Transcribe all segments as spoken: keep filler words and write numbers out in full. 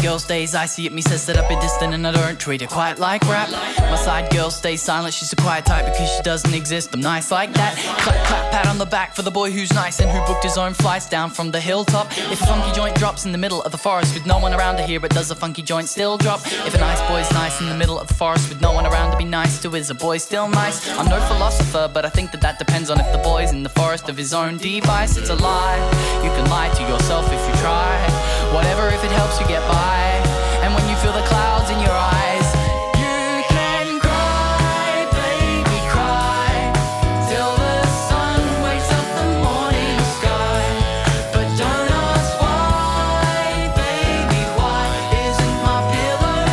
girl stays icy at me, says that I've been distant and I don't treat her quite like rap. My side girl stays silent, she's a quiet type because she doesn't exist, I'm nice like that. Clap, clap, pat on the back for the boy who's nice and who booked his own flights down from the hilltop. If a funky joint drops in the middle of the forest with no one around to hear it, does a funky joint still drop? If a nice boy's nice in the middle of the forest with no one around to be nice to, is a boy still nice? I'm no philosopher, but I think that that depends on if the boy's in the forest of his own device. It's a lie, you can lie to yourself if you try. Whatever if it helps you get by. And when you feel the clouds in your eyes, you can cry, baby, cry, till the sun wakes up the morning sky. But don't ask why, baby, why isn't my pillow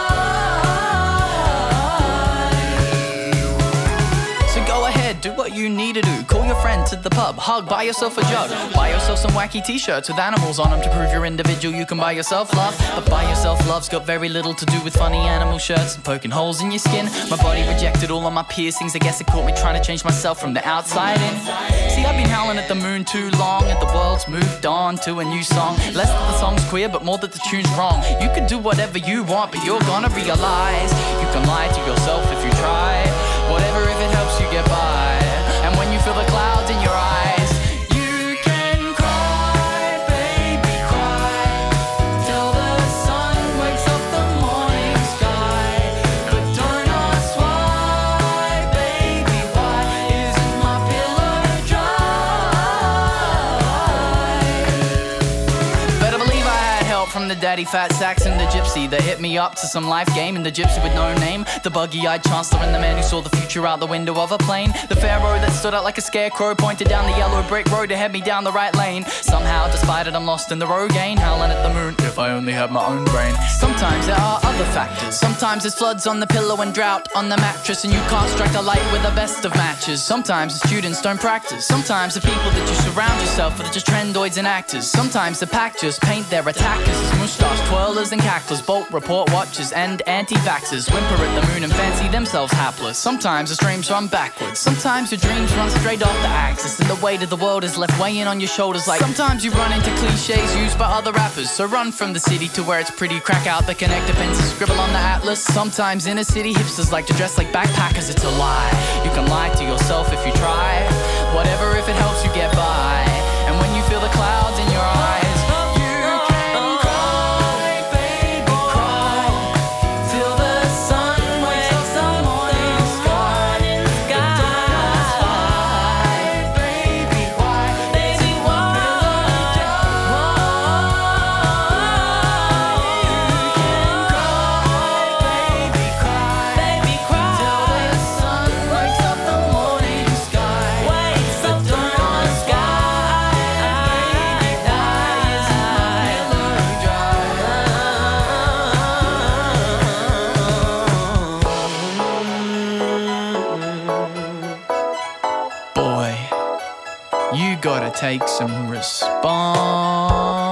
dry? So go ahead, do what you need to do. Call your friend to the pub, hug, buy yourself a jug, buy yourself some wacky t-shirts with animals on them to prove you're individual. You can buy yourself love, but buy yourself love's got very little to do with funny animal shirts and poking holes in your skin. My body rejected all of my piercings, I guess it caught me trying to change myself from the outside in. See, I've been howling at the moon too long, and the world's moved on to a new song. Less that the song's queer, but more that the tune's wrong. You can do whatever you want, but you're gonna realize you can lie to yourself if you try. Whatever if it helps you get by. And when you feel the clouds in your eyes, you can cry, baby, cry, till the sun wakes up the morning sky. But don't ask why, baby, why isn't my pillow dry? Better believe I had help from the daddy fat sacks and the gypsy that hit me up to some life game. And the gypsy with no name, the buggy-eyed chancellor and the man who saw the future out the window of a plane. The pharaoh that stood out like a scarecrow pointed down the yellow brick road to head me down the right lane. Somehow, despite it, I'm lost in the Rogaine, howling at the moon if I only had my own brain. Sometimes there are other factors. Sometimes there's floods on the pillow and drought on the mattress, and you can't strike a light with the best of matches. Sometimes the students don't practice. Sometimes the people that you surround yourself with are just trendoids and actors. Sometimes the pack just paint their attackers as moustache twirlers and cacklers, bolt report watchers and anti-vaxxers, whimper at the moon and fancy themselves hapless. Sometimes the streams run backwards. Sometimes your dreams run straight off the axis, and the weight of the world is left weighing on your shoulders like. Sometimes you run into cliches used by other rappers, so run from the city to where it's pretty. Crack out the connector pens and scribble on the atlas. Sometimes inner city hipsters like to dress like backpackers. It's a lie, you can lie to yourself if you try. Whatever if it helps you get by. And when you feel the clouds in your eyes, you gotta take some responsibility.